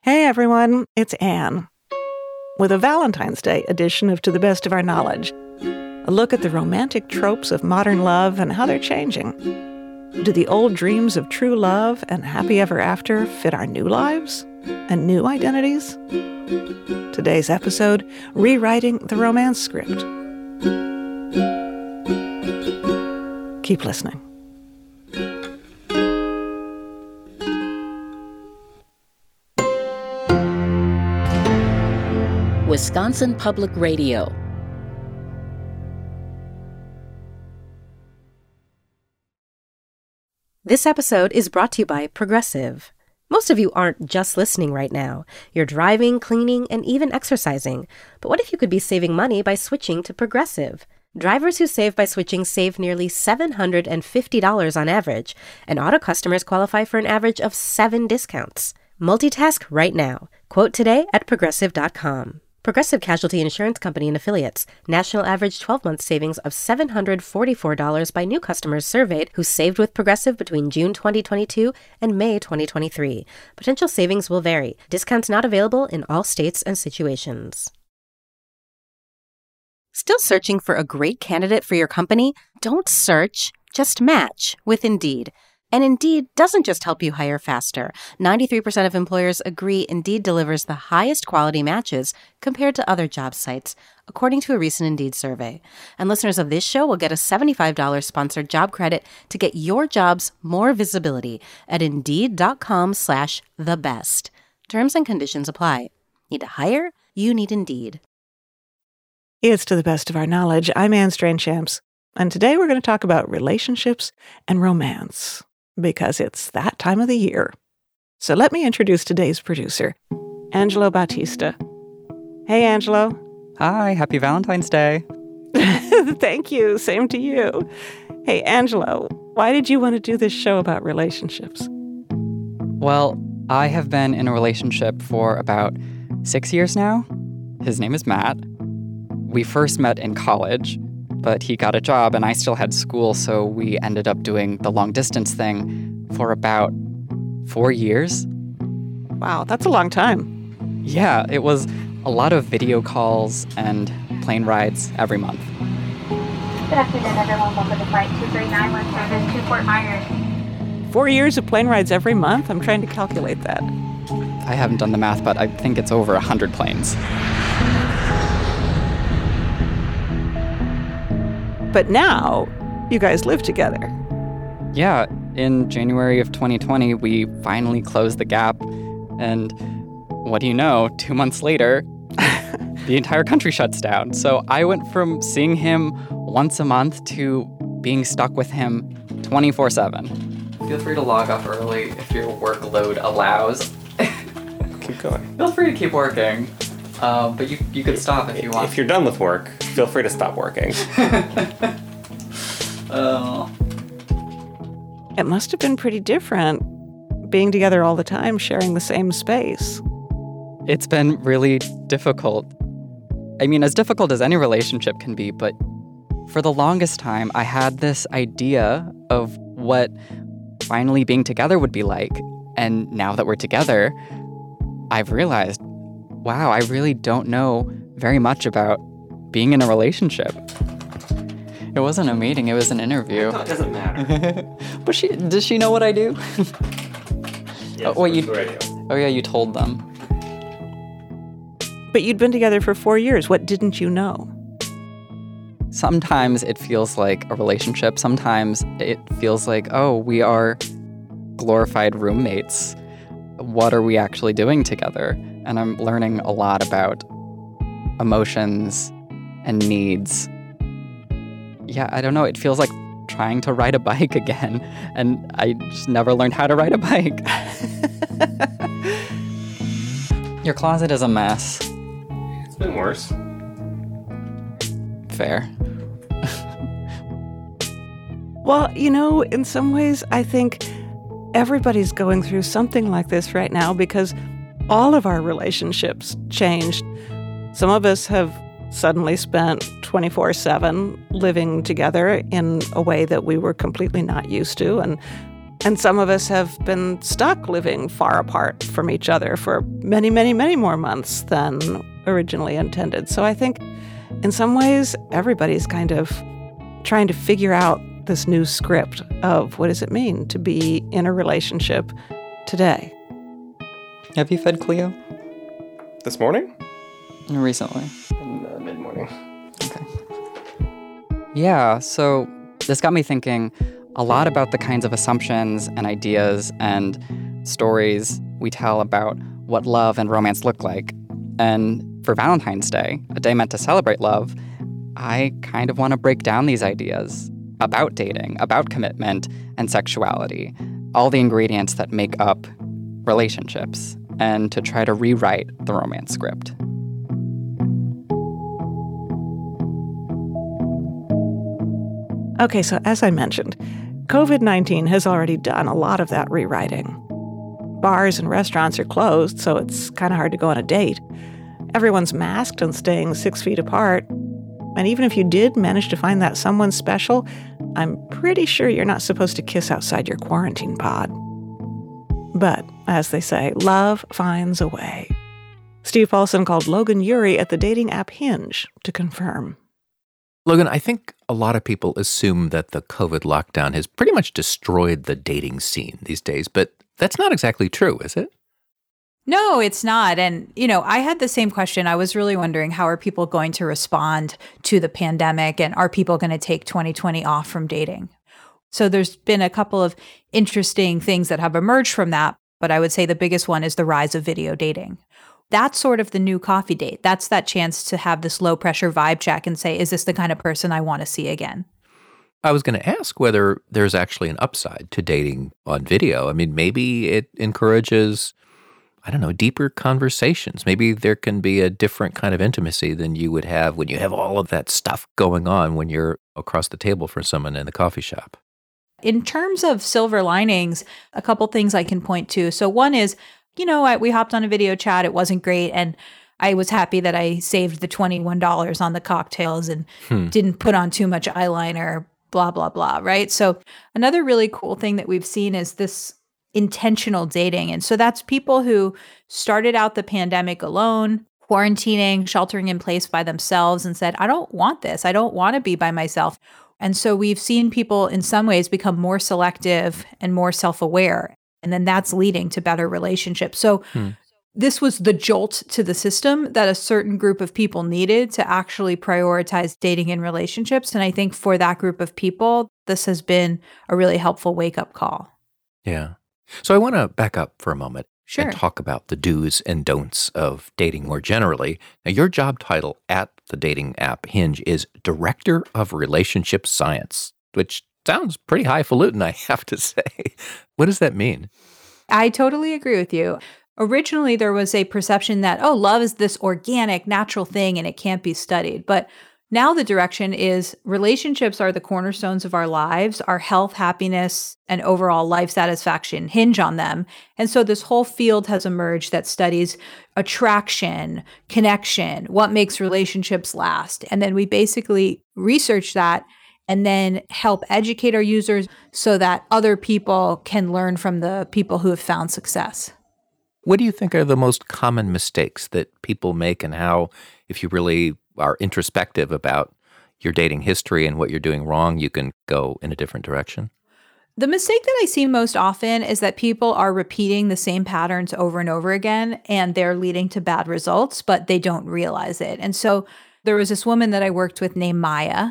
Hey everyone, it's Anne. With a Valentine's Day edition of To the Best of Our Knowledge, a look at the romantic tropes of modern love and how they're changing. Do the old dreams of true love and happy ever after fit our new lives and new identities? Today's episode, Rewriting the Romance Script. Keep listening. Wisconsin Public Radio. This episode is brought to you by Progressive. Most of you aren't just listening right now. You're driving, cleaning, and even exercising. But what if you could be saving money by switching to Progressive? Drivers who save by switching save nearly $750 on average, and auto customers qualify for an average of 7 discounts. Multitask right now. Quote today at Progressive.com. Progressive Casualty Insurance Company and Affiliates. National average 12-month savings of $744 by new customers surveyed who saved with Progressive between June 2022 and May 2023. Potential savings will vary. Discounts not available in all states and situations. Still searching for a great candidate for your company? Don't search, just match with Indeed. And Indeed doesn't just help you hire faster. 93% of employers agree Indeed delivers the highest quality matches compared to other job sites, according to a recent Indeed survey. And listeners of this show will get a $75 sponsored job credit to get your jobs more visibility at Indeed.com/thebest. Terms and conditions apply. Need to hire? You need Indeed. It's To the Best of Our Knowledge. I'm Anne Strainchamps, and today we're going to talk about relationships and romance, because it's that time of the year. So let me introduce today's producer, Angelo Bautista. Hey, Angelo. Hi, happy Valentine's Day. Thank you. Same to you. Hey, Angelo, why did you want to do this show about relationships? Well, I have been in a relationship for about 6 years now. His name is Matt. We first met in college, but he got a job and I still had school, so we ended up doing the long-distance thing for about 4 years. Wow, that's a long time. Yeah, it was a lot of video calls and plane rides every month. Good afternoon, everyone. Welcome to Flight 23917 to Fort Myers. 4 years of plane rides every month? I'm trying to calculate that. I haven't done the math, but I think it's over 100 planes. But now, you guys live together. Yeah, in January of 2020, we finally closed the gap. And what do you know, 2 months later, the entire country shuts down. So I went from seeing him once a month to being stuck with him 24/7. Feel free to log off early if your workload allows. Keep going. Feel free to keep working. But you could stop if you want. If you're done with work, feel free to stop working. It must have been pretty different being together all the time, sharing the same space. It's been really difficult. I mean, as difficult as any relationship can be, but for the longest time, I had this idea of what finally being together would be like. And now that we're together, I've realized, wow, I really don't know very much about being in a relationship. It wasn't a meeting, it was an interview. No, it doesn't matter. But does she know what I do? Yes, oh, wait, radio. Oh yeah, you told them. But you'd been together for 4 years. What didn't you know? Sometimes it feels like a relationship. Sometimes it feels like, oh, we are glorified roommates. What are we actually doing together? And I'm learning a lot about emotions and needs. Yeah, I don't know. It feels like trying to ride a bike again. And I just never learned how to ride a bike. Your closet is a mess. It's been worse. Fair. Well, you know, in some ways, I think everybody's going through something like this right now because all of our relationships changed. Some of us have suddenly spent 24/7 living together in a way that we were completely not used to. And And some of us have been stuck living far apart from each other for many, many, many more months than originally intended. So I think in some ways, everybody's kind of trying to figure out this new script of what does it mean to be in a relationship today. Have you fed Cleo? This morning? Recently. In the mid-morning. Okay. Yeah, so this got me thinking a lot about the kinds of assumptions and ideas and stories we tell about what love and romance look like. And for Valentine's Day, a day meant to celebrate love, I kind of want to break down these ideas about dating, about commitment and sexuality, all the ingredients that make up relationships, and to try to rewrite the romance script. Okay, so as I mentioned, COVID-19 has already done a lot of that rewriting. Bars and restaurants are closed, so it's kind of hard to go on a date. Everyone's masked and staying 6 feet apart. And even if you did manage to find that someone special, I'm pretty sure you're not supposed to kiss outside your quarantine pod. But, as they say, love finds a way. Steve Paulson called Logan Ury at the dating app Hinge to confirm. Logan, I think a lot of people assume that the COVID lockdown has pretty much destroyed the dating scene these days, but that's not exactly true, is it? No, it's not. And, I had the same question. I was really wondering, how are people going to respond to the pandemic, and are people going to take 2020 off from dating? So there's been a couple of interesting things that have emerged from that, but I would say the biggest one is the rise of video dating. That's sort of the new coffee date. That's that chance to have this low pressure vibe check and say, is this the kind of person I want to see again? I was going to ask whether there's actually an upside to dating on video. I mean, maybe it encourages, deeper conversations. Maybe there can be a different kind of intimacy than you would have when you have all of that stuff going on when you're across the table from someone in the coffee shop. In terms of silver linings, a couple things I can point to. So one is, we hopped on a video chat. It wasn't great. And I was happy that I saved the $21 on the cocktails and didn't put on too much eyeliner, blah, blah, blah, right? So another really cool thing that we've seen is this intentional dating. And so that's people who started out the pandemic alone, quarantining, sheltering in place by themselves, and said, I don't want this. I don't want to be by myself. And so we've seen people in some ways become more selective and more self-aware. And then that's leading to better relationships. So this was the jolt to the system that a certain group of people needed to actually prioritize dating and relationships. And I think for that group of people, this has been a really helpful wake-up call. Yeah. So I want to back up for a moment Sure. and talk about the do's and don'ts of dating more generally. Now, your job title at the dating app Hinge is Director of Relationship Science, which sounds pretty highfalutin, I have to say. What does that mean? I totally agree with you. Originally, there was a perception that, love is this organic, natural thing and it can't be studied. But now the direction is relationships are the cornerstones of our lives. Our health, happiness, and overall life satisfaction hinge on them. And so this whole field has emerged that studies attraction, connection, what makes relationships last. And then we basically research that and then help educate our users so that other people can learn from the people who have found success. What do you think are the most common mistakes that people make, and how, if you really are introspective about your dating history and what you're doing wrong, you can go in a different direction? The mistake that I see most often is that people are repeating the same patterns over and over again, and they're leading to bad results, but they don't realize it. And so there was this woman that I worked with named Maya,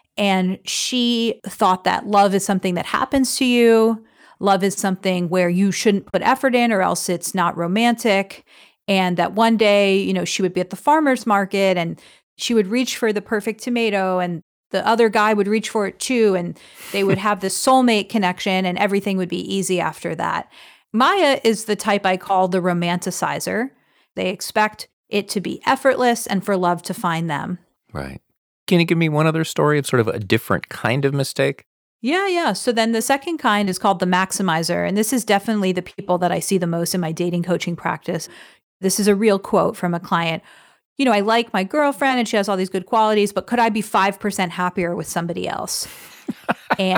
and she thought that love is something that happens to you. Love is something where you shouldn't put effort in or else it's not romantic. And that one day, she would be at the farmer's market and she would reach for the perfect tomato and the other guy would reach for it too. And they would have this soulmate connection and everything would be easy after that. Maya is the type I call the romanticizer. They expect it to be effortless and for love to find them. Right. Can you give me one other story of sort of a different kind of mistake? Yeah. So then the second kind is called the maximizer. And this is definitely the people that I see the most in my dating coaching practice. This is a real quote from a client. I like my girlfriend and she has all these good qualities, but could I be 5% happier with somebody else? And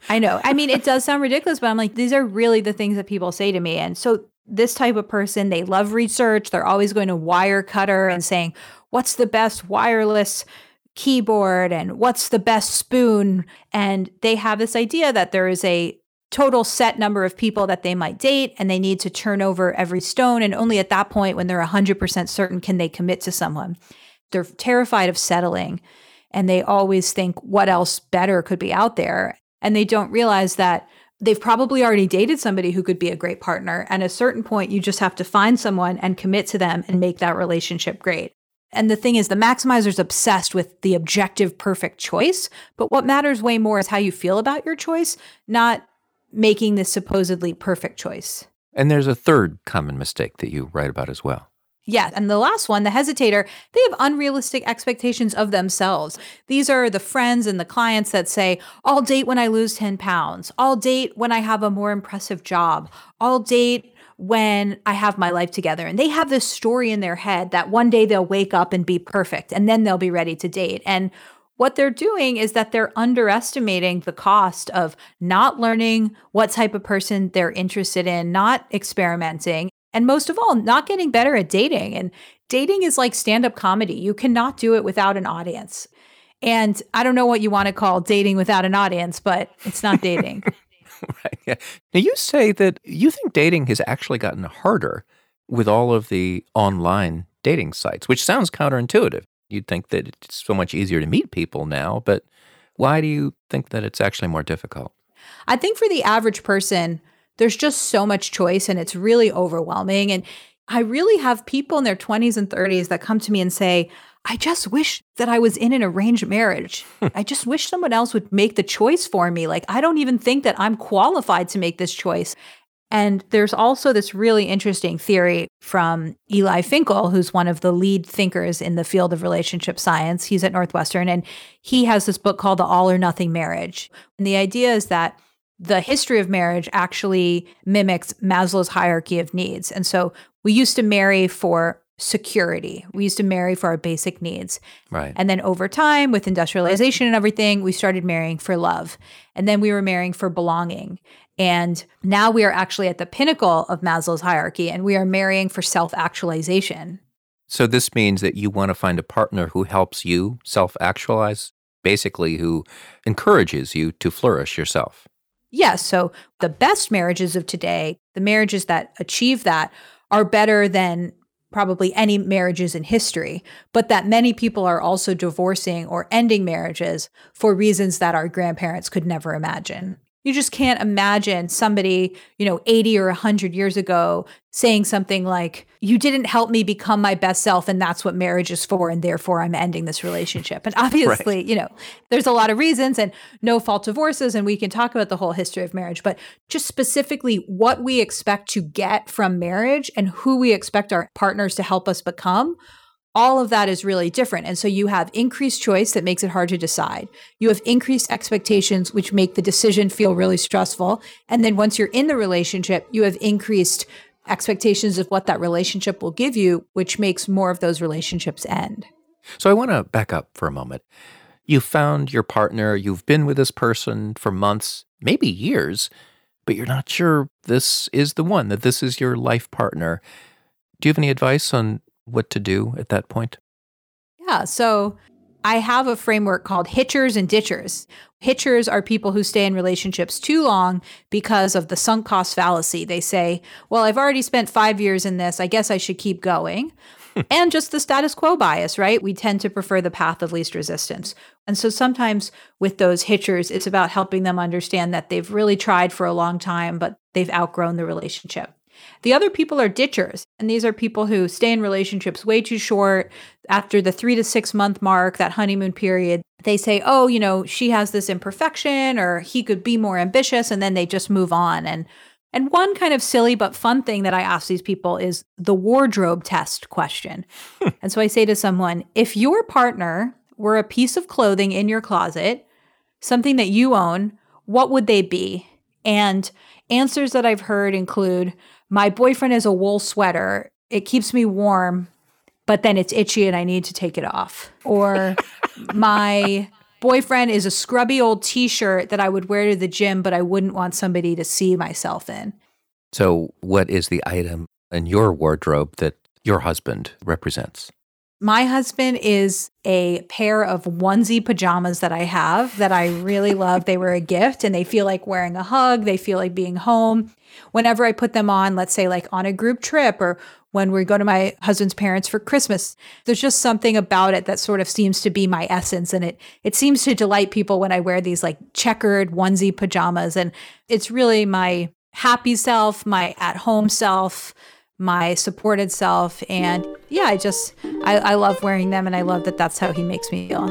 I know. I mean, it does sound ridiculous, but I'm like, these are really the things that people say to me. And so this type of person, they love research. They're always going to Wirecutter and saying, what's the best wireless keyboard and what's the best spoon? And they have this idea that there is a total set number of people that they might date, and they need to turn over every stone. And only at that point, when they're 100% certain, can they commit to someone. They're terrified of settling, and they always think what else better could be out there. And they don't realize that they've probably already dated somebody who could be a great partner. And at a certain point, you just have to find someone and commit to them and make that relationship great. And the thing is, the maximizer's obsessed with the objective perfect choice. But what matters way more is how you feel about your choice, not making this supposedly perfect choice. And there's a third common mistake that you write about as well. Yeah. And the last one, the hesitator, they have unrealistic expectations of themselves. These are the friends and the clients that say, I'll date when I lose 10 pounds. I'll date when I have a more impressive job. I'll date when I have my life together. And they have this story in their head that one day they'll wake up and be perfect, and then they'll be ready to date. And what they're doing is that they're underestimating the cost of not learning what type of person they're interested in, not experimenting, and most of all, not getting better at dating. And dating is like stand-up comedy. You cannot do it without an audience. And I don't know what you want to call dating without an audience, but it's not dating. Right. Yeah. Now, you say that you think dating has actually gotten harder with all of the online dating sites, which sounds counterintuitive. You'd think that it's so much easier to meet people now, but why do you think that it's actually more difficult? I think for the average person, there's just so much choice and it's really overwhelming. And I really have people in their 20s and 30s that come to me and say, I just wish that I was in an arranged marriage. I just wish someone else would make the choice for me. Like, I don't even think that I'm qualified to make this choice. And there's also this really interesting theory from Eli Finkel, who's one of the lead thinkers in the field of relationship science. He's at Northwestern, and he has this book called The All or Nothing Marriage. And the idea is that the history of marriage actually mimics Maslow's hierarchy of needs. And so we used to marry for security. We used to marry for our basic needs. Right. And then over time, with industrialization and everything, we started marrying for love. And then we were marrying for belonging. And now we are actually at the pinnacle of Maslow's hierarchy, and we are marrying for self-actualization. So this means that you want to find a partner who helps you self-actualize, basically who encourages you to flourish yourself. Yes. So the best marriages of today, the marriages that achieve that, are better than probably any marriages in history, but that many people are also divorcing or ending marriages for reasons that our grandparents could never imagine. You just can't imagine somebody, 80 or 100 years ago saying something like, you didn't help me become my best self, and that's what marriage is for, and therefore I'm ending this relationship. And obviously, right. There's a lot of reasons and no fault divorces, and we can talk about the whole history of marriage, but just specifically what we expect to get from marriage and who we expect our partners to help us become, all of that is really different. And so you have increased choice that makes it hard to decide. You have increased expectations, which make the decision feel really stressful. And then once you're in the relationship, you have increased expectations of what that relationship will give you, which makes more of those relationships end. So I want to back up for a moment. You found your partner, you've been with this person for months, maybe years, but you're not sure this is the one, that this is your life partner. Do you have any advice on what to do at that point? Yeah. So I have a framework called hitchers and ditchers. Hitchers are people who stay in relationships too long because of the sunk cost fallacy. They say, well, I've already spent 5 years in this. I guess I should keep going. And just the status quo bias, right? We tend to prefer the path of least resistance. And so sometimes with those hitchers, it's about helping them understand that they've really tried for a long time, but they've outgrown the relationship. The other people are ditchers, and these are people who stay in relationships way too short. After the 3 to 6 month mark, that honeymoon period, they say, oh, she has this imperfection, or he could be more ambitious, and then they just move on. And one kind of silly but fun thing that I ask these people is the wardrobe test question. And so I say to someone, if your partner were a piece of clothing in your closet, something that you own, what would they be? And answers that I've heard include, my boyfriend is a wool sweater. It keeps me warm, but then it's itchy and I need to take it off. Or my boyfriend is a scrubby old t-shirt that I would wear to the gym, but I wouldn't want somebody to see myself in. So what is the item in your wardrobe that your husband represents? My husband is a pair of onesie pajamas that I have that I really love. They were a gift and they feel like wearing a hug. They feel like being home. Whenever I put them on, let's say like on a group trip or when we go to my husband's parents for Christmas, there's just something about it that sort of seems to be my essence. And it seems to delight people when I wear these like checkered onesie pajamas. And it's really my happy self, my at-home self, my supported self. And yeah, I love wearing them, and I love that that's how he makes me feel.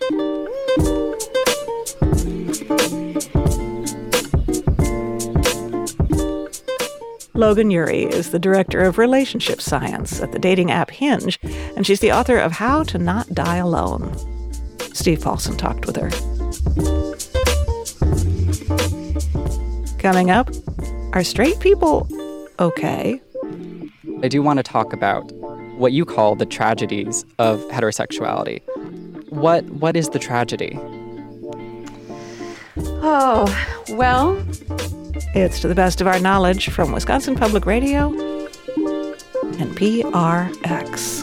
Logan Ury is the director of relationship science at the dating app Hinge, and she's the author of How to Not Die Alone. Steve Paulson talked with her. Coming up, are straight people okay? I do want to talk about what you call the tragedies of heterosexuality. What is the tragedy? Oh, well... It's To the Best of Our Knowledge from Wisconsin Public Radio and PRX.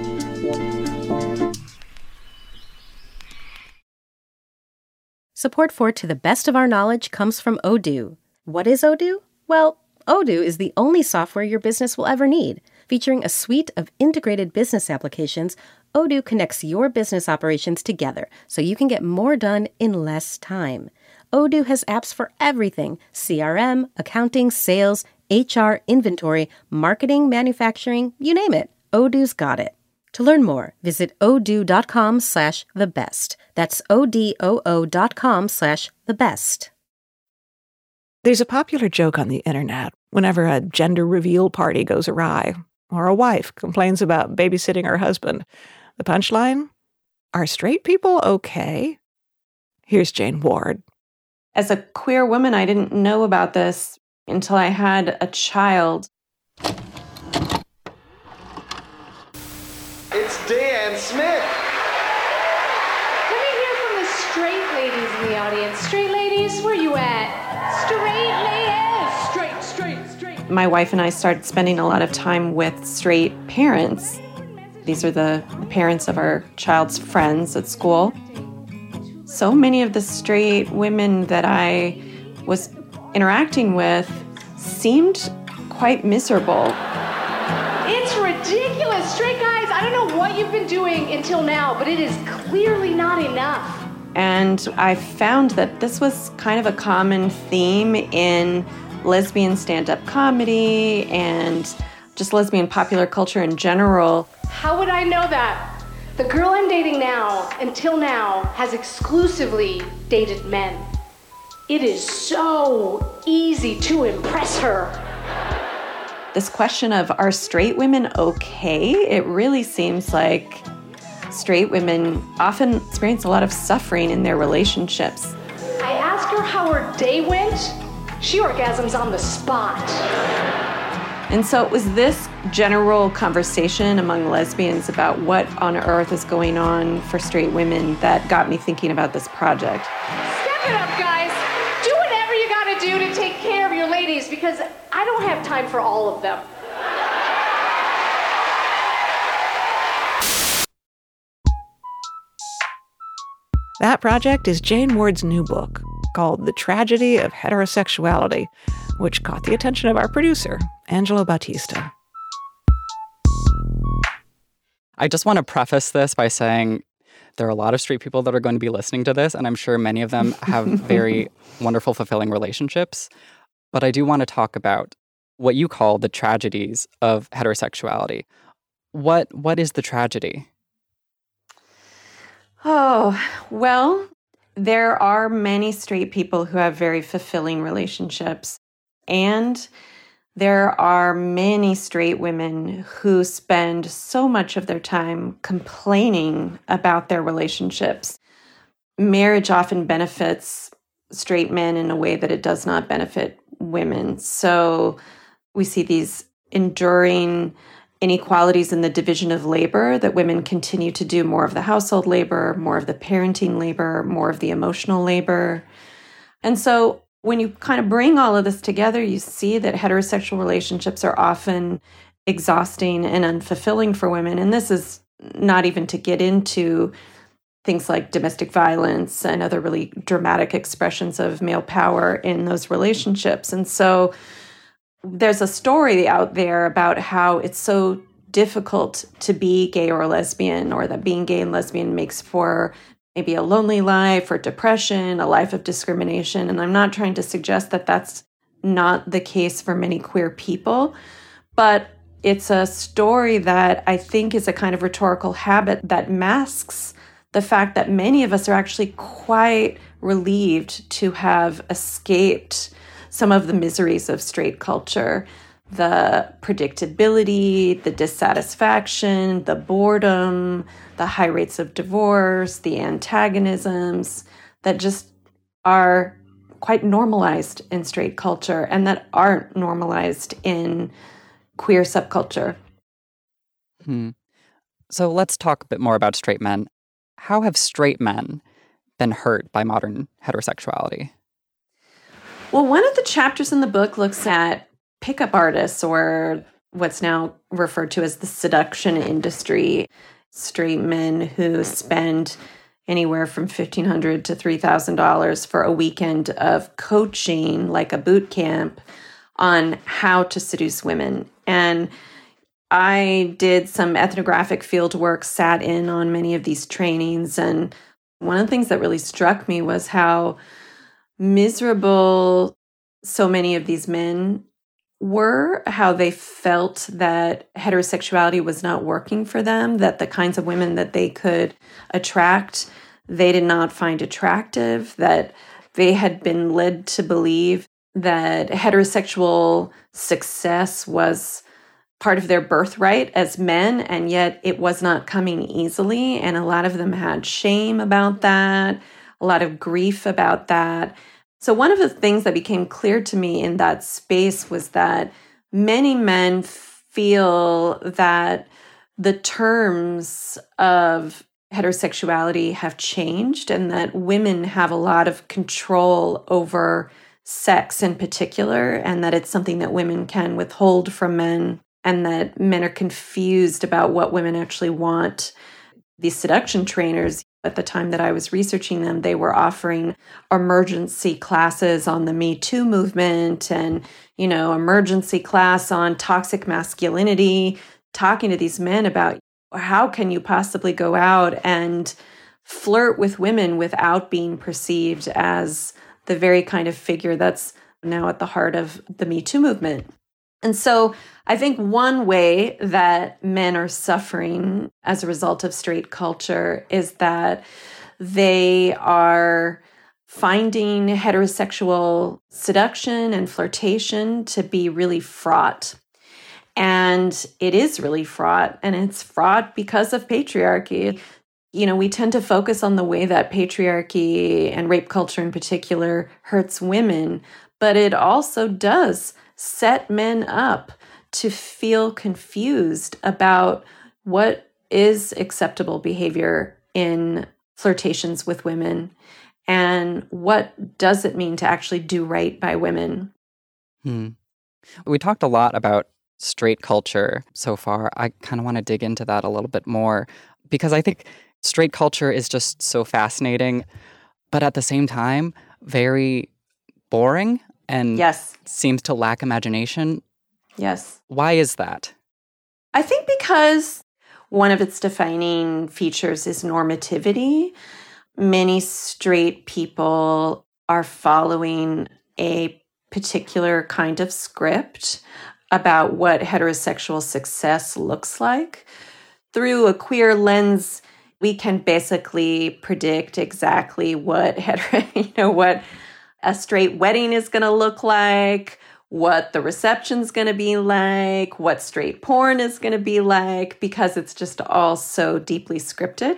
Support for To the Best of Our Knowledge comes from Odoo. What is Odoo? Well, Odoo is the only software your business will ever need. Featuring a suite of integrated business applications, Odoo connects your business operations together so you can get more done in less time. Odoo has apps for everything: CRM, accounting, sales, HR, inventory, marketing, manufacturing, you name it. Odoo's got it. To learn more, visit odoo.com/thebest. That's odoo.com/thebest. There's a popular joke on the internet whenever a gender reveal party goes awry, or a wife complains about babysitting her husband. The punchline? Are straight people okay? Here's Jane Ward. As a queer woman, I didn't know about this until I had a child. It's Dan Smith. Let me hear from the straight ladies in the audience. Straight ladies, where you at? Straight ladies! Straight. My wife and I started spending a lot of time with straight parents. These are the parents of our child's friends at school. So many of the straight women that I was interacting with seemed quite miserable. It's ridiculous. Straight guys, I don't know what you've been doing until now, but it is clearly not enough. And I found that this was kind of a common theme in lesbian stand-up comedy and just lesbian popular culture in general. How would I know that? The girl I'm dating now, until now, has exclusively dated men. It is so easy to impress her. This question of, are straight women okay? It really seems like straight women often experience a lot of suffering in their relationships. I asked her how her day went. She orgasms on the spot. And so it was this general conversation among lesbians about what on earth is going on for straight women that got me thinking about this project. Step it up, guys. Do whatever you gotta do to take care of your ladies, because I don't have time for all of them. That project is Jane Ward's new book called The Tragedy of Heterosexuality, which caught the attention of our producer, Angelo Bautista. I just want to preface this by saying there are a lot of straight people that are going to be listening to this, and I'm sure many of them have very wonderful, fulfilling relationships. But I do want to talk about what you call the tragedies of heterosexuality. What is the tragedy? Oh, well, there are many straight people who have very fulfilling relationships. And there are many straight women who spend so much of their time complaining about their relationships. Marriage often benefits straight men in a way that it does not benefit women. So we see these enduring inequalities in the division of labor, that women continue to do more of the household labor, more of the parenting labor, more of the emotional labor. And so when you kind of bring all of this together, you see that heterosexual relationships are often exhausting and unfulfilling for women. And this is not even to get into things like domestic violence and other really dramatic expressions of male power in those relationships. And so there's a story out there about how it's so difficult to be gay or lesbian, or that being gay and lesbian makes for maybe a lonely life or depression, a life of discrimination. And I'm not trying to suggest that that's not the case for many queer people, but it's a story that I think is a kind of rhetorical habit that masks the fact that many of us are actually quite relieved to have escaped some of the miseries of straight culture, the predictability, the dissatisfaction, the boredom, the high rates of divorce, the antagonisms that just are quite normalized in straight culture and that aren't normalized in queer subculture. So let's talk a bit more about straight men. How have straight men been hurt by modern heterosexuality? Well, one of the chapters in the book looks at pickup artists, or what's now referred to as the seduction industry, straight men who spend anywhere from $1,500 to $3,000 for a weekend of coaching, like a boot camp, on how to seduce women. And I did some ethnographic field work, sat in on many of these trainings, and one of the things that really struck me was how miserable so many of these men were, how they felt that heterosexuality was not working for them, that the kinds of women that they could attract, they did not find attractive, that they had been led to believe that heterosexual success was part of their birthright as men, and yet it was not coming easily. And a lot of them had shame about that, a lot of grief about that. So one of the things that became clear to me in that space was that many men feel that the terms of heterosexuality have changed and that women have a lot of control over sex in particular, and that it's something that women can withhold from men, and that men are confused about what women actually want. These seduction trainers, at the time that I was researching them, they were offering emergency classes on the Me Too movement and, emergency class on toxic masculinity, talking to these men about how can you possibly go out and flirt with women without being perceived as the very kind of figure that's now at the heart of the Me Too movement. And so I think one way that men are suffering as a result of straight culture is that they are finding heterosexual seduction and flirtation to be really fraught. And it is really fraught, and it's fraught because of patriarchy. We tend to focus on the way that patriarchy and rape culture in particular hurts women, but it also does set men up to feel confused about what is acceptable behavior in flirtations with women and what does it mean to actually do right by women. We talked a lot about straight culture so far. I kind of want to dig into that a little bit more because I think straight culture is just so fascinating, but at the same time, very boring and seems to lack imagination. Yes. Why is that? I think because one of its defining features is normativity. Many straight people are following a particular kind of script about what heterosexual success looks like. Through a queer lens, we can basically predict exactly what what a straight wedding is going to look like, what the reception's going to be like, what straight porn is going to be like, because it's just all so deeply scripted.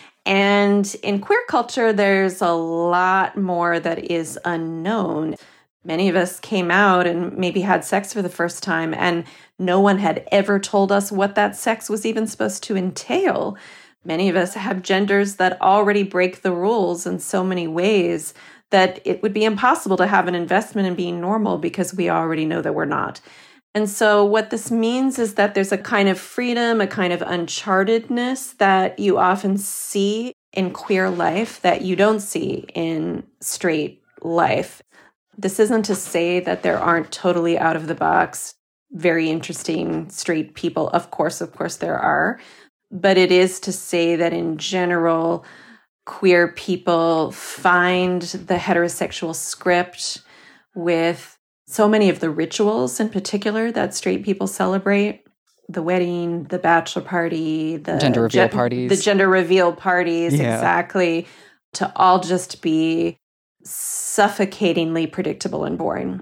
And in queer culture, there's a lot more that is unknown. Many of us came out and maybe had sex for the first time, and no one had ever told us what that sex was even supposed to entail. Many of us have genders that already break the rules in so many ways that it would be impossible to have an investment in being normal because we already know that we're not. And so what this means is that there's a kind of freedom, a kind of unchartedness that you often see in queer life that you don't see in straight life. This isn't to say that there aren't totally out of the box, very interesting straight people. Of course there are. But it is to say that in general, queer people find the heterosexual script with so many of the rituals in particular that straight people celebrate. The wedding, the bachelor party, the gender reveal parties. The gender reveal parties, Yeah. exactly. To all just be suffocatingly predictable and boring.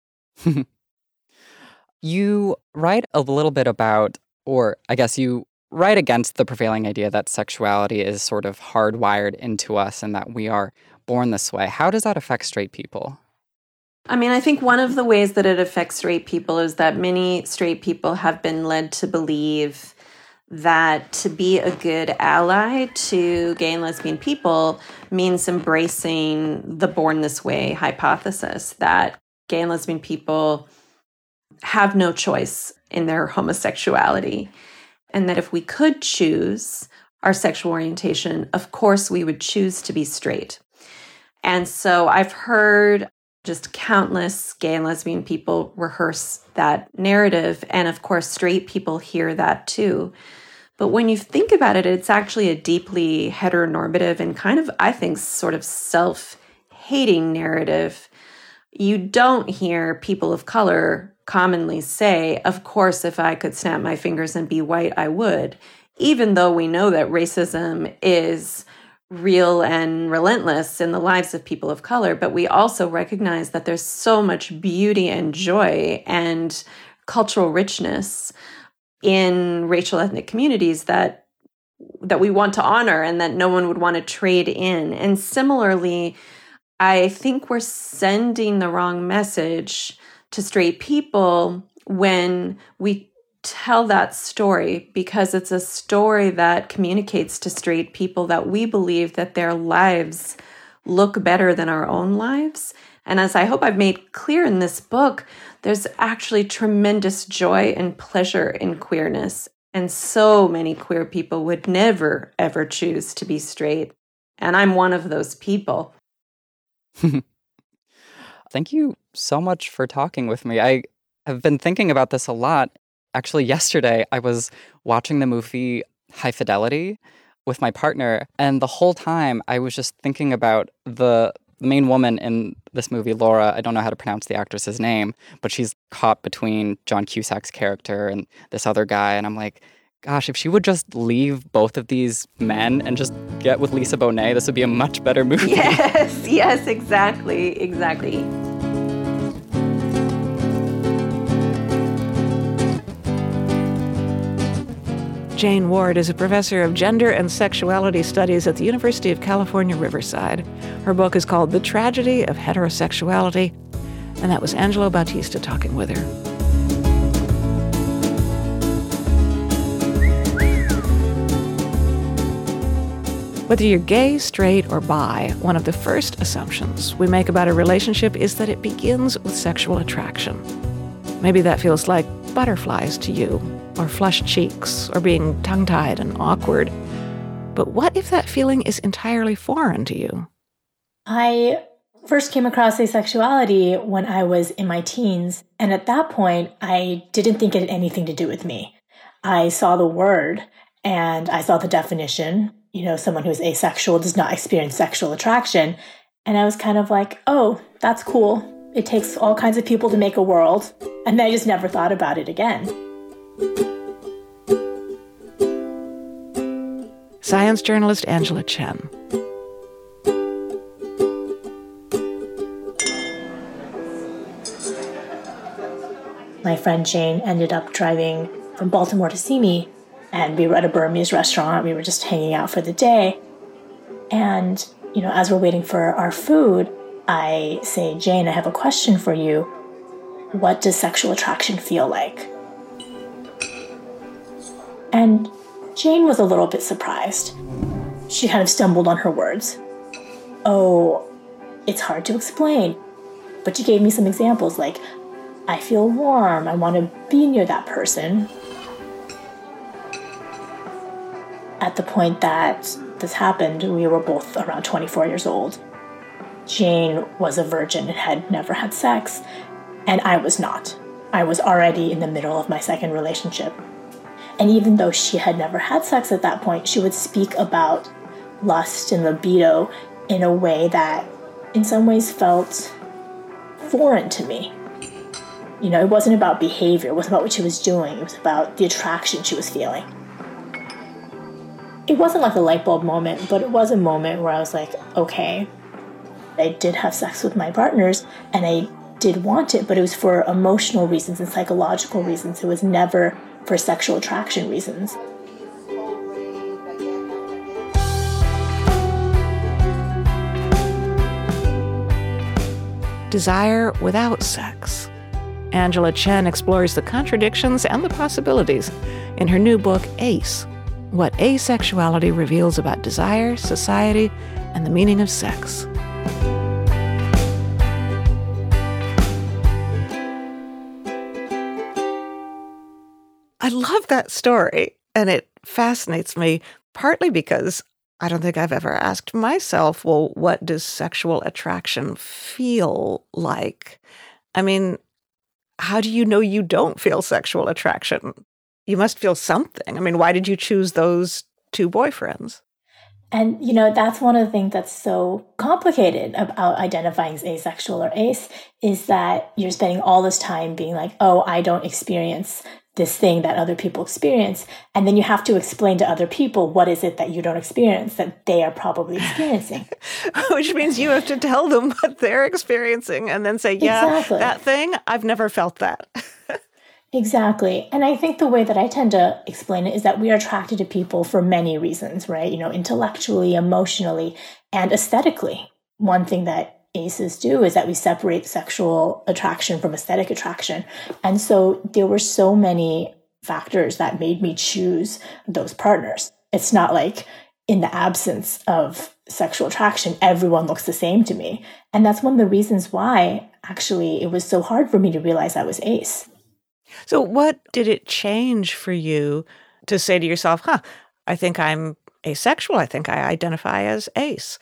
You write a little bit about, or I guess you write against the prevailing idea that sexuality is sort of hardwired into us and that we are born this way. How does that affect straight people? I mean, I think one of the ways that it affects straight people is that many straight people have been led to believe that to be a good ally to gay and lesbian people means embracing the born this way hypothesis, that gay and lesbian people have no choice in their homosexuality, and that if we could choose our sexual orientation, of course we would choose to be straight. And so I've heard just countless gay and lesbian people rehearse that narrative, and of course straight people hear that too. But when you think about it, it's actually a deeply heteronormative and kind of, I think, sort of self-hating narrative. You don't hear people of color commonly say, of course, if I could snap my fingers and be white, I would, even though we know that racism is real and relentless in the lives of people of color. But we also recognize that there's so much beauty and joy and cultural richness in racial ethnic communities that we want to honor and that no one would want to trade in. And similarly, I think we're sending the wrong message to straight people when we tell that story, because it's a story that communicates to straight people that we believe that their lives look better than our own lives. And as I hope I've made clear in this book, there's actually tremendous joy and pleasure in queerness. And so many queer people would never, ever choose to be straight. And I'm one of those people. Thank you so much for talking with me. I have been thinking about this a lot. Actually, yesterday, I was watching the movie High Fidelity with my partner, and the whole time I was just thinking about the main woman in this movie, Laura. I don't know how to pronounce the actress's name, but she's caught between John Cusack's character and this other guy, and I'm like, gosh, if she would just leave both of these men and just get with Lisa Bonet, this would be a much better movie. Yes, exactly. Jane Ward is a professor of gender and sexuality studies at the University of California, Riverside. Her book is called The Tragedy of Heterosexuality, and that was Angelo Bautista talking with her. Whether you're gay, straight, or bi, one of the first assumptions we make about a relationship is that it begins with sexual attraction. Maybe that feels like butterflies to you, or flushed cheeks, or being tongue-tied and awkward. But what if that feeling is entirely foreign to you? I first came across asexuality when I was in my teens, and at that point, I didn't think it had anything to do with me. I saw the word, and I saw the definition. Someone who's asexual does not experience sexual attraction. And I was kind of like, oh, that's cool. It takes all kinds of people to make a world. And then I just never thought about it again. Science journalist Angela Chen. My friend Jane ended up driving from Baltimore to see me, and we were at a Burmese restaurant. We were just hanging out for the day. And, as we're waiting for our food, I say, Jane, I have a question for you. What does sexual attraction feel like? And Jane was a little bit surprised. She kind of stumbled on her words. Oh, it's hard to explain. But she gave me some examples like, I feel warm, I want to be near that person. At the point that this happened, we were both around 24 years old. Jane was a virgin and had never had sex, and I was not. I was already in the middle of my second relationship. And even though she had never had sex at that point, she would speak about lust and libido in a way that in some ways felt foreign to me. You know, it wasn't about behavior, it wasn't about what she was doing, it was about the attraction she was feeling. It wasn't like a light bulb moment, but it was a moment where I was like, okay, I did have sex with my partners and I did want it, but it was for emotional reasons and psychological reasons. It was never for sexual attraction reasons. Desire without sex. Angela Chen explores the contradictions and the possibilities in her new book, Ace: What Asexuality Reveals About Desire, Society, and the Meaning of Sex. I love that story, and it fascinates me, partly because I don't think I've ever asked myself, well, what does sexual attraction feel like? I mean, how do you know you don't feel sexual attraction? You must feel something. I mean, why did you choose those two boyfriends? And, you know, that's one of the things that's so complicated about identifying as asexual or ace, is that you're spending all this time being like, oh, I don't experience this thing that other people experience. And then you have to explain to other people what is it that you don't experience that they are probably experiencing. Which means you have to tell them what they're experiencing and then say, yeah, exactly. That thing, I've never felt that. Exactly. And I think the way that I tend to explain it is that we are attracted to people for many reasons, right? You know, intellectually, emotionally, and aesthetically. One thing that aces do is that we separate sexual attraction from aesthetic attraction. And so there were so many factors that made me choose those partners. It's not like in the absence of sexual attraction, everyone looks the same to me. And that's one of the reasons why actually it was so hard for me to realize I was ace. So what did it change for you to say to yourself, I think I'm asexual. I think I identify as ace.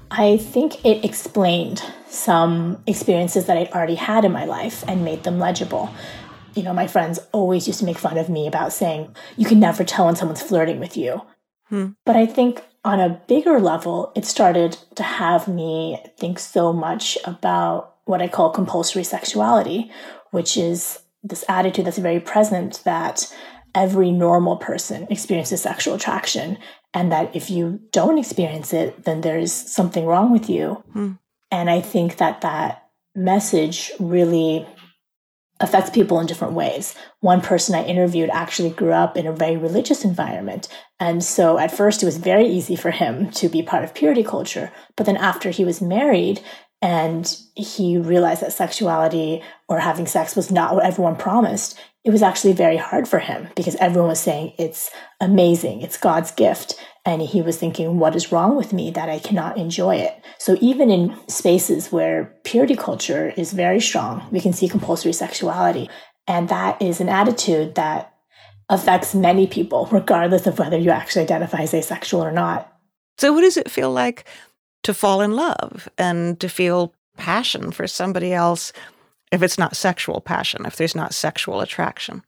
I think it explained some experiences that I'd already had in my life and made them legible. You know, my friends always used to make fun of me about saying, you can never tell when someone's flirting with you. But I think on a bigger level, it started to have me think so much about what I call compulsory sexuality, which is this attitude that's very present that every normal person experiences sexual attraction, and that if you don't experience it, then there's something wrong with you. And I think that that message really affects people in different ways. One person I interviewed actually grew up in a very religious environment. And so at first it was very easy for him to be part of purity culture. But then after he was married and he realized that sexuality or having sex was not what everyone promised, it was actually very hard for him because everyone was saying it's amazing, it's God's gift. And he was thinking, what is wrong with me that I cannot enjoy it? So even in spaces where purity culture is very strong, we can see compulsory sexuality. And that is an attitude that affects many people, regardless of whether you actually identify as asexual or not. So what does it feel like to fall in love and to feel passion for somebody else if it's not sexual passion, if there's not sexual attraction?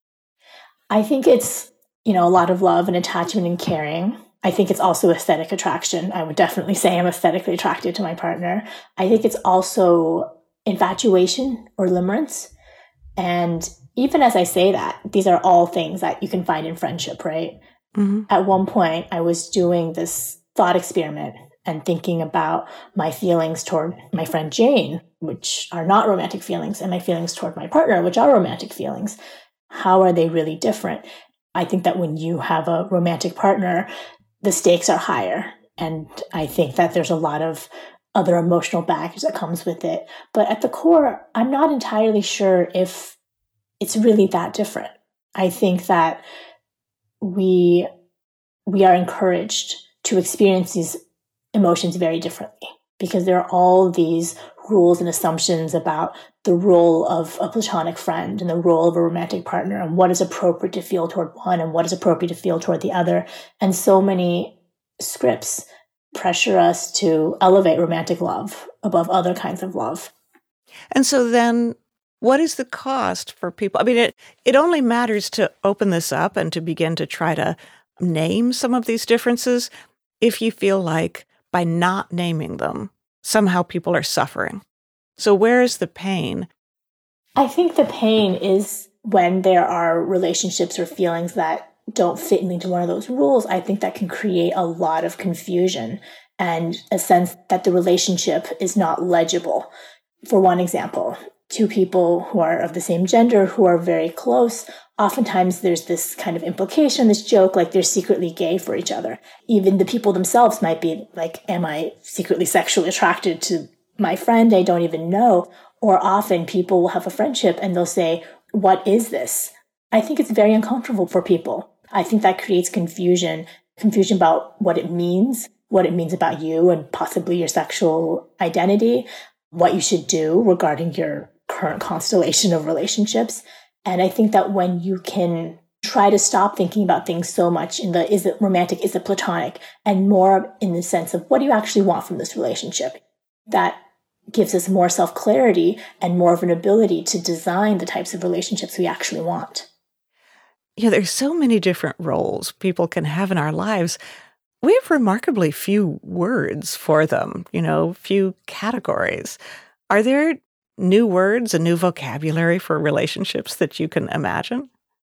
I think it's, a lot of love and attachment and caring. I think it's also aesthetic attraction. I would definitely say I'm aesthetically attracted to my partner. I think it's also infatuation or limerence. And even as I say that, these are all things that you can find in friendship, right? At one point, I was doing this thought experiment and thinking about my feelings toward my friend Jane, which are not romantic feelings, and my feelings toward my partner, which are romantic feelings. How are they really different? I think that when you have a romantic partner, the stakes are higher. And I think that there's a lot of other emotional baggage that comes with it. But at the core, I'm not entirely sure if it's really that different. I think that we are encouraged to experience these emotions very differently because there are all these rules and assumptions about the role of a platonic friend and the role of a romantic partner and what is appropriate to feel toward one and what is appropriate to feel toward the other. And so many scripts pressure us to elevate romantic love above other kinds of love. And so then what is the cost for people? I mean, it only matters to open this up and to begin to try to name some of these differences if you feel like by not naming them, somehow people are suffering. So where is the pain? I think the pain is when there are relationships or feelings that don't fit into one of those rules. I think that can create a lot of confusion and a sense that the relationship is not legible. For one example, two people who are of the same gender, who are very close, oftentimes there's this kind of implication, this joke, like they're secretly gay for each other. Even the people themselves might be like, am I secretly sexually attracted to my friend? I don't even know. Or often people will have a friendship and they'll say, what is this? I think it's very uncomfortable for people. I think that creates confusion about what it means about you and possibly your sexual identity, what you should do regarding your current constellation of relationships. And I think that when you can try to stop thinking about things so much in the is it romantic, is it platonic, and more in the sense of what do you actually want from this relationship, that gives us more self-clarity and more of an ability to design the types of relationships we actually want. Yeah, there's so many different roles people can have in our lives. We have remarkably few words for them, few categories. Are there new words, a new vocabulary for relationships that you can imagine?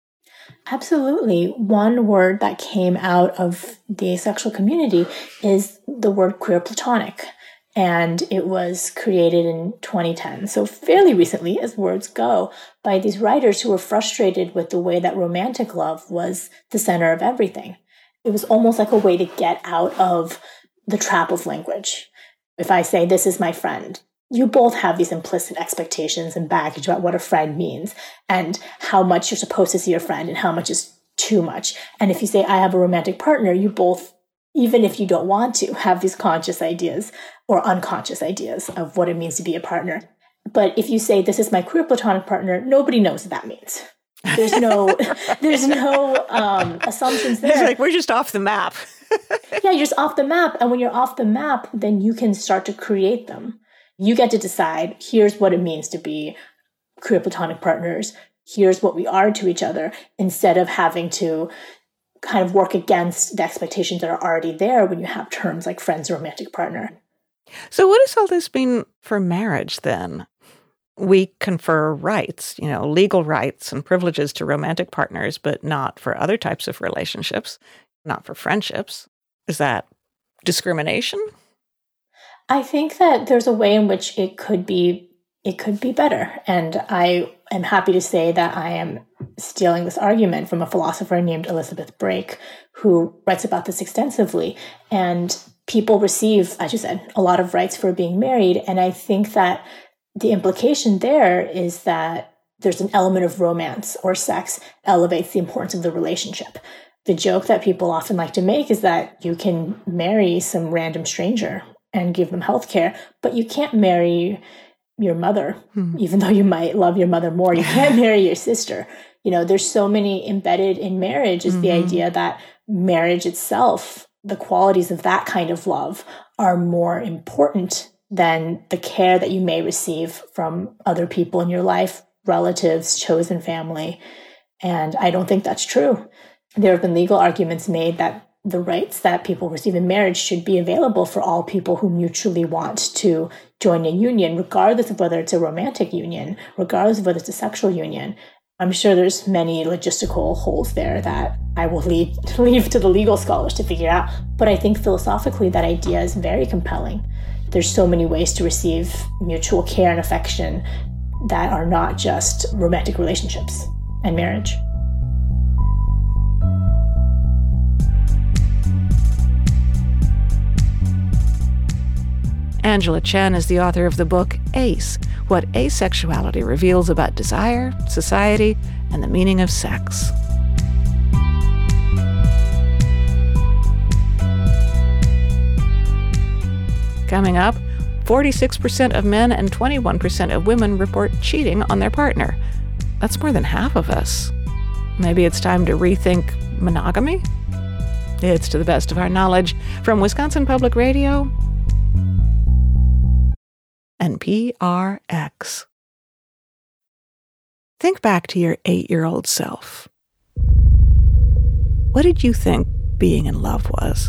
Absolutely. One word that came out of the asexual community is the word queer platonic. And it was created in 2010, so fairly recently as words go, by these writers who were frustrated with the way that romantic love was the center of everything. It was almost like a way to get out of the trap of language. If I say, this is my friend, you both have these implicit expectations and baggage about what a friend means and how much you're supposed to see your friend and how much is too much. And if you say, I have a romantic partner, you both, even if you don't want to, have these conscious ideas or unconscious ideas of what it means to be a partner. But if you say, this is my queer platonic partner, nobody knows what that means. There's no assumptions there. It's like, we're just off the map. Yeah, you're just off the map. And when you're off the map, then you can start to create them. You get to decide, here's what it means to be queer platonic partners. Here's what we are to each other, instead of having to kind of work against the expectations that are already there when you have terms like friends or romantic partner. So what does all this mean for marriage then? We confer rights, legal rights and privileges to romantic partners, but not for other types of relationships, not for friendships. Is that discrimination? I think that there's a way in which it could be better. And I am happy to say that I am stealing this argument from a philosopher named Elizabeth Brake, who writes about this extensively. And people receive, as you said, a lot of rights for being married. And I think that the implication there is that there's an element of romance or sex elevates the importance of the relationship. The joke that people often like to make is that you can marry some random stranger and give them health care, but you can't marry your mother, even though you might love your mother more. You can't marry your sister. There's so many embedded in marriage is the idea that marriage itself, the qualities of that kind of love are more important than the care that you may receive from other people in your life, relatives, chosen family. And I don't think that's true. There have been legal arguments made that the rights that people receive in marriage should be available for all people who mutually want to join a union, regardless of whether it's a romantic union, regardless of whether it's a sexual union. I'm sure there's many logistical holes there that I will leave to the legal scholars to figure out. But I think philosophically that idea is very compelling. There's so many ways to receive mutual care and affection that are not just romantic relationships and marriage. Angela Chen is the author of the book Ace, What Asexuality Reveals About Desire, Society, and the Meaning of Sex. Coming up, 46% of men and 21% of women report cheating on their partner. That's more than half of us. Maybe it's time to rethink monogamy? It's To the Best of Our Knowledge from Wisconsin Public Radio and PRX. Think back to your 8-year-old self. What did you think being in love was?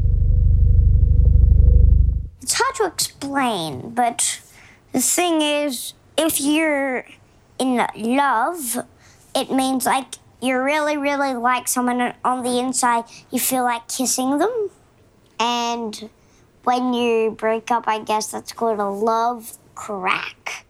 It's hard to explain, but the thing is, if you're in love, it means like you really, really like someone on the inside. You feel like kissing them. And when you break up, I guess that's called a love crack.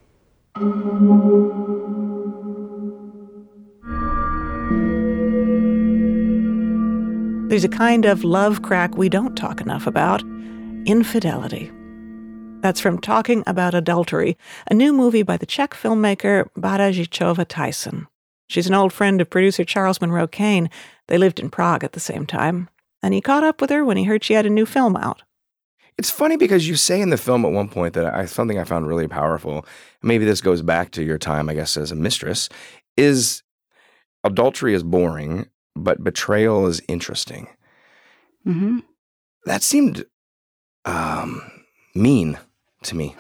There's a kind of love crack we don't talk enough about: infidelity. That's from Talking About Adultery, a new movie by the Czech filmmaker Bára Žičová-Tyson. She's an old friend of producer Charles Monroe Kane. They lived in Prague at the same time, and he caught up with her when he heard she had a new film out. It's funny because you say in the film at one point that something I found really powerful, maybe this goes back to your time, I guess, as a mistress, is adultery is boring, but betrayal is interesting. Mm-hmm. That seemed mean to me.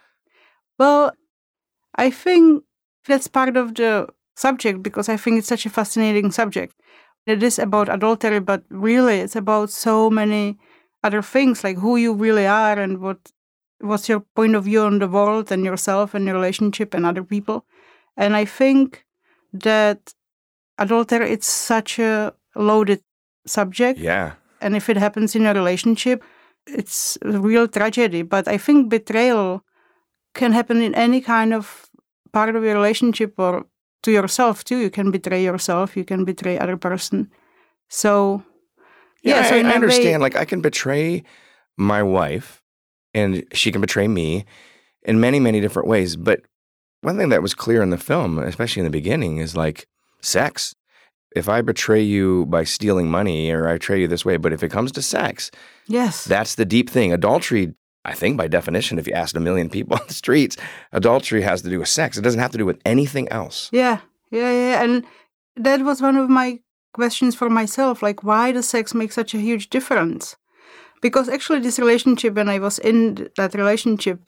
Well, I think that's part of the subject because I think it's such a fascinating subject. It is about adultery, but really it's about so many other things, like who you really are and what's your point of view on the world and yourself and your relationship and other people. And I think that adultery, it's such a loaded subject. Yeah. And if it happens in a relationship, it's a real tragedy. But I think betrayal can happen in any kind of part of your relationship or to yourself too. You can betray yourself. You can betray other person. So, yeah, so I understand. way, like I can betray my wife and she can betray me in many, many different ways. But one thing that was clear in the film, especially in the beginning, is like sex. If I betray you by stealing money or I betray you this way, but if it comes to sex, yes, that's the deep thing. Adultery, I think by definition, if you asked 1 million people on the streets, adultery has to do with sex. It doesn't have to do with anything else. Yeah. And that was one of my questions for myself, like why does sex make such a huge difference? Because actually this relationship, when I was in that relationship,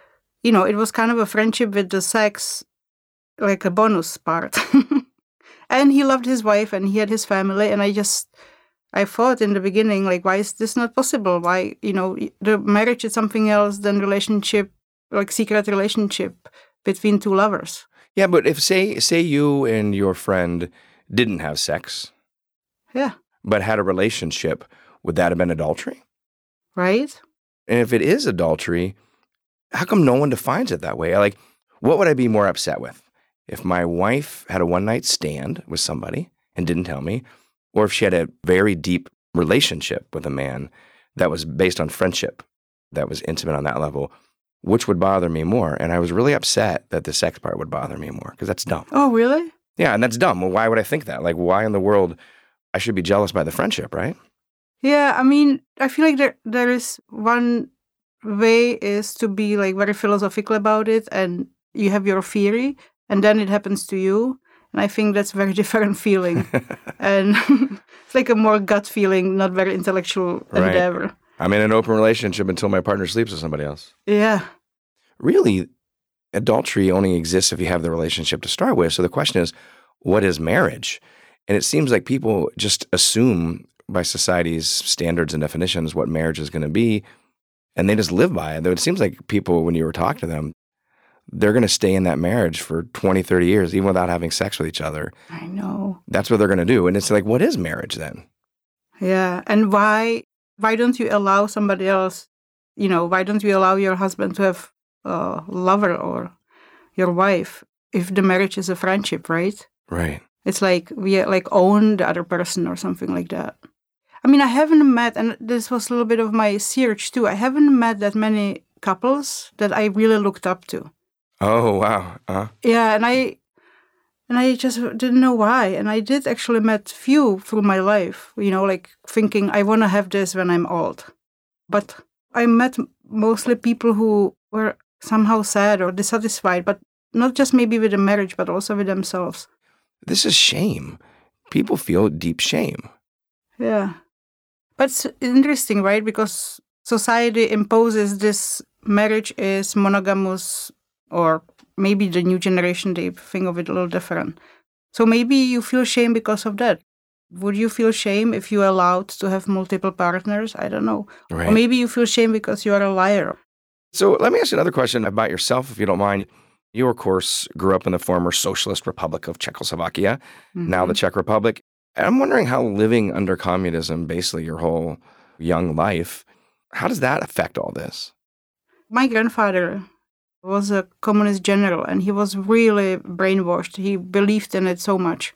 it was kind of a friendship with the sex, like a bonus part. And he loved his wife and he had his family. And I thought in the beginning, like, why is this not possible? Why, the marriage is something else than relationship, like secret relationship between two lovers. Yeah, but if say you and your friend didn't have sex, yeah, but had a relationship, would that have been adultery? Right. And if it is adultery, how come no one defines it that way? Like, what would I be more upset with? If my wife had a one-night stand with somebody and didn't tell me, or if she had a very deep relationship with a man that was based on friendship, that was intimate on that level, which would bother me more? And I was really upset that the sex part would bother me more, because that's dumb. Oh, really? Yeah, and that's dumb. Well, why would I think that? Like, why in the world I should be jealous by the friendship, right? Yeah, I mean, I feel like there is one way is to be like very philosophical about it, and you have your theory, and then it happens to you. And I think that's a very different feeling. And it's like a more gut feeling, not very intellectual endeavor. I'm in an open relationship until my partner sleeps with somebody else. Yeah. Really, adultery only exists if you have the relationship to start with. So the question is, what is marriage? And it seems like people just assume by society's standards and definitions what marriage is going to be, and they just live by it. Though it seems like people, when you were talking to them, they're going to stay in that marriage for 20, 30 years, even without having sex with each other. I know. That's what they're going to do. And it's like, what is marriage then? Yeah. And why don't you allow somebody else, why don't you allow your husband to have a lover or your wife if the marriage is a friendship, right? Right. It's like we own the other person or something like that. I mean, I haven't met, and this was a little bit of my search too, I haven't met that many couples that I really looked up to. Oh, wow. Yeah, and I just didn't know why. And I did actually met few through my life, like thinking I want to have this when I'm old. But I met mostly people who were somehow sad or dissatisfied, but not just maybe with the marriage, but also with themselves. This is shame. People feel deep shame. Yeah. But it's interesting, right? Because society imposes this marriage is monogamous, or maybe the new generation, they think of it a little different. So maybe you feel shame because of that. Would you feel shame if you're allowed to have multiple partners? I don't know. Right. Or maybe you feel shame because you are a liar. So let me ask you another question about yourself, if you don't mind. You, of course, grew up in the former Socialist Republic of Czechoslovakia, now the Czech Republic. And I'm wondering how living under communism, basically your whole young life, how does that affect all this? My grandfather was a communist general, and he was really brainwashed. He believed in it so much.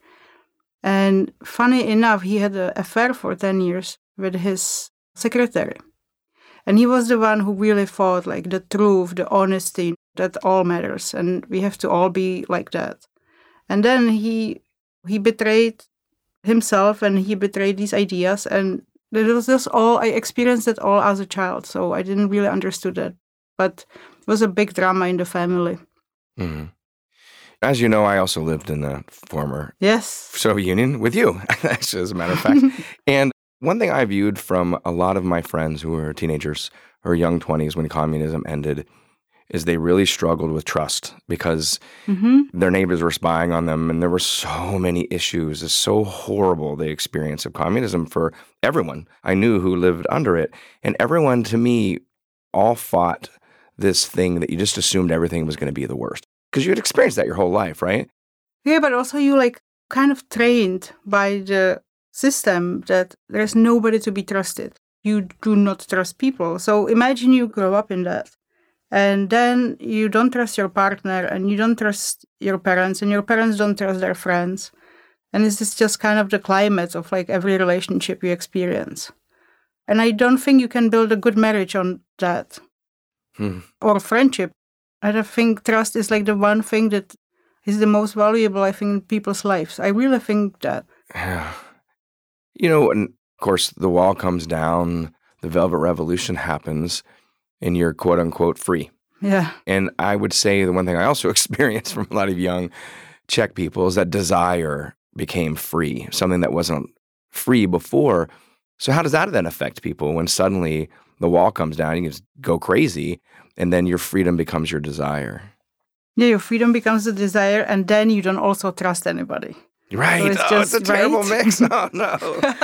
And funny enough, he had an affair for 10 years with his secretary. And he was the one who really fought like the truth, the honesty, that all matters. And we have to all be like that. And then he betrayed himself, and he betrayed these ideas. And it was just all, I experienced it all as a child. So I didn't really understand it. But it was a big drama in the family. Mm-hmm. As you know, I also lived in the former Soviet Union with you, actually, as a matter of fact. And one thing I viewed from a lot of my friends who were teenagers or young 20s when communism ended is they really struggled with trust because their neighbors were spying on them, and there were so many issues. It's so horrible, the experience of communism for everyone I knew who lived under it. And everyone, to me, all fought this thing that you just assumed everything was going to be the worst. Because you had experienced that your whole life, right? Yeah, but also you like kind of trained by the system that there's nobody to be trusted. You do not trust people. So imagine you grow up in that. And then you don't trust your partner, and you don't trust your parents, and your parents don't trust their friends. And this is just kind of the climate of like every relationship you experience. And I don't think you can build a good marriage on that. Or friendship. I don't think trust is like the one thing that is the most valuable, I think, in people's lives. I really think that. Yeah. And of course, the wall comes down, the Velvet Revolution happens, and you're quote unquote free. Yeah. And I would say the one thing I also experienced from a lot of young Czech people is that desire became free, something that wasn't free before. So how does that then affect people when suddenly the wall comes down, you just go crazy, and then your freedom becomes your desire? Yeah, your freedom becomes the desire, and then you don't also trust anybody. Right. So it's a terrible mix. Oh, no.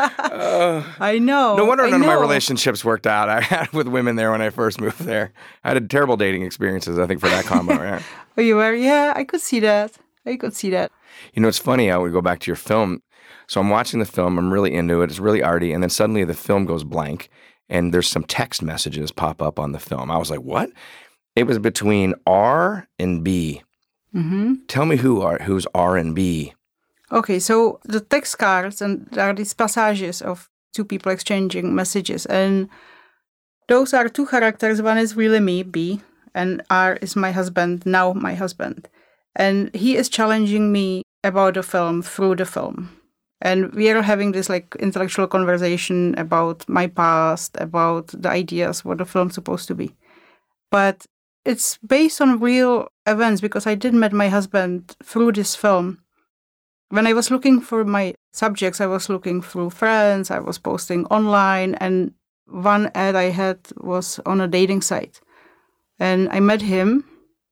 I know. No wonder none of my relationships worked out. I had with women there when I first moved there. I had terrible dating experiences, I think, for that combo. Right? Oh, you were? Yeah, I could see that. It's funny. I would go back to your film. So I'm watching the film. I'm really into it. It's really arty. And then suddenly the film goes blank, and there's some text messages pop up on the film. I was like, what? It was between R and B. Tell me who's R and B. Okay, so the text cards, and there are these passages of two people exchanging messages. And those are two characters. One is really me, B, and R is my husband, now my husband. And he is challenging me about the film through the film. And we are having this like intellectual conversation about my past, about the ideas, what the film's supposed to be. But it's based on real events because I did meet my husband through this film. When I was looking for my subjects, I was looking through friends, I was posting online, and one ad I had was on a dating site. And I met him,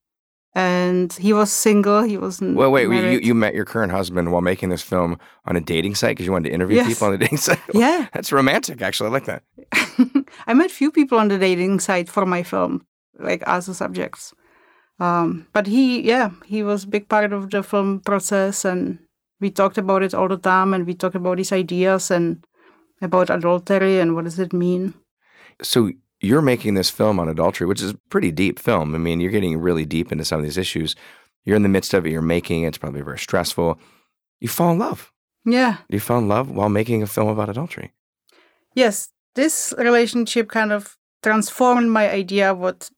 and he was single, he was married. You met your current husband while making this film on a dating site because you wanted to interview people on the dating site? Yeah. That's romantic, actually. I like that. I met few people on the dating site for my film, like as the subjects. But he was a big part of the film process, and we talked about it all the time, and we talked about these ideas and about adultery and what does it mean. So you're making this film on adultery, which is a pretty deep film. I mean, you're getting really deep into some of these issues. You're in the midst of it. You're making it. It's probably very stressful. You fall in love. Yeah. You fell in love while making a film about adultery. Yes. This relationship kind of transformed my idea of what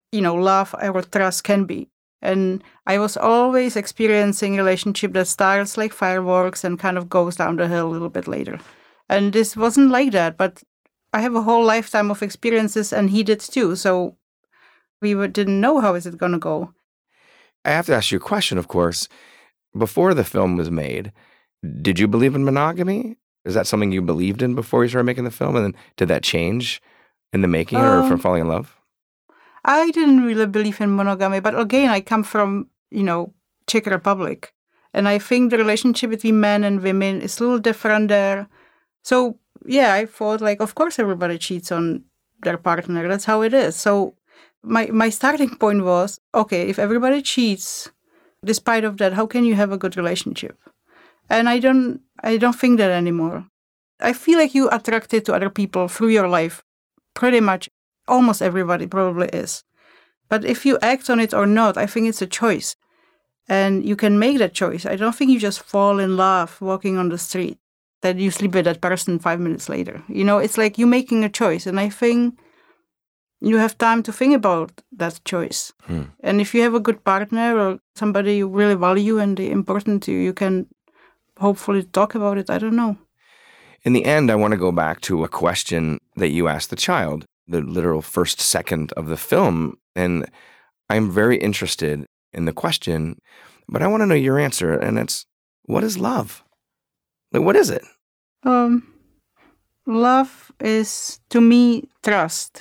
love or trust can be. And I was always experiencing a relationship that starts like fireworks and kind of goes down the hill a little bit later. And this wasn't like that, but I have a whole lifetime of experiences, and he did too. So we didn't know how is it going to go. I have to ask you a question, of course. Before the film was made, did you believe in monogamy? Is that something you believed in before you started making the film? And then did that change in the making or from falling in love? I didn't really believe in monogamy, but again, I come from, Czech Republic. And I think the relationship between men and women is a little different there. So, yeah, I thought, of course everybody cheats on their partner. That's how it is. So my starting point was, okay, if everybody cheats, despite of that, how can you have a good relationship? And I don't think that anymore. I feel like you're attracted to other people through your life. Pretty much, almost everybody probably is. But if you act on it or not, I think it's a choice. And you can make that choice. I don't think you just fall in love walking on the street, that you sleep with that person 5 minutes later. It's like you're making a choice. And I think you have time to think about that choice. And if you have a good partner or somebody you really value and they're important to you, you can hopefully talk about it. I don't know. In the end, I want to go back to a question that you asked the child, the literal first second of the film. And I'm very interested in the question, but I want to know your answer. And it's, what is love? What is it? Love is, to me, trust.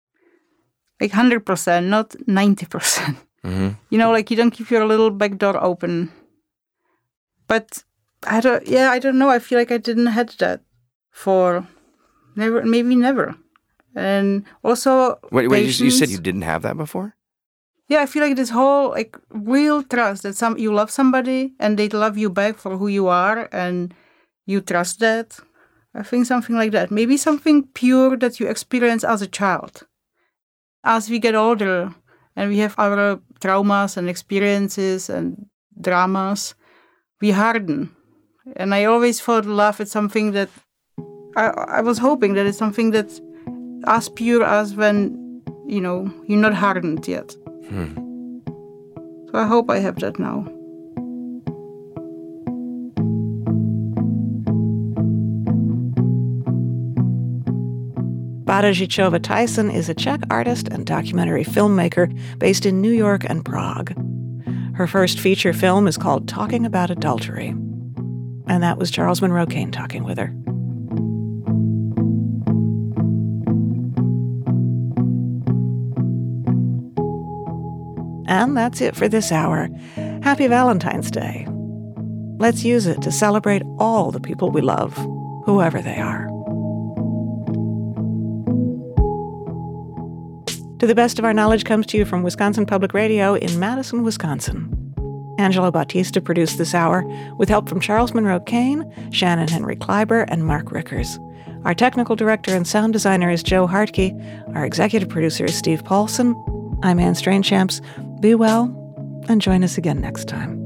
100%, not 90%. Mm-hmm. You don't keep your little back door open. But I don't know. I feel like I didn't have that for maybe never. And also, wait, you said you didn't have that before? Yeah, I feel like this whole real trust that you love somebody and they love you back for who you are and you trust that. I think something like that. Maybe something pure that you experience as a child. As we get older and we have our traumas and experiences and dramas, we harden. And I always thought love is something that I was hoping that it's something that's as pure as when, you're not hardened yet. So I hope I have that now. Bára Tyson is a Czech artist and documentary filmmaker based in New York and Prague. Her first feature film is called Talking About Adultery. And that was Charles Monroe Kane talking with her. And that's it for this hour. Happy Valentine's Day. Let's use it to celebrate all the people we love, whoever they are. To the Best of Our Knowledge comes to you from Wisconsin Public Radio in Madison, Wisconsin. Angelo Bautista produced this hour with help from Charles Monroe Kane, Shannon Henry Kleiber, and Mark Rickers. Our technical director and sound designer is Joe Hartke. Our executive producer is Steve Paulson. I'm Anne Strainchamps. Be well, and join us again next time.